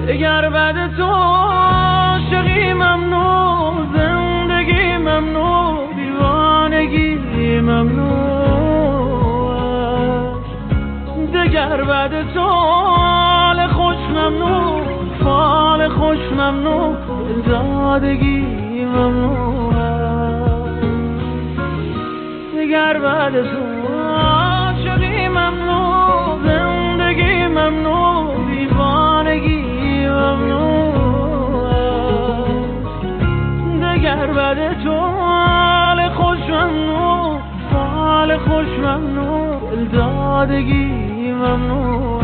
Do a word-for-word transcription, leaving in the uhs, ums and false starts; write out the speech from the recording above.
دگر بعد تو عاشقی ممنوع، زندگی ممنوع، دیوانگی ممنوع. دگر بعد تو حال خوش ممنوع، فال خوش ممنوع، دلدادگی ممنوع. دگر بعد تو عاشقی ممنوع، زندگی ممنوع، دیوانگی ممنوع. دگر بعد تو حال خوش ممنوع، فال خوش ممنوع، دلدادگی ممنوع.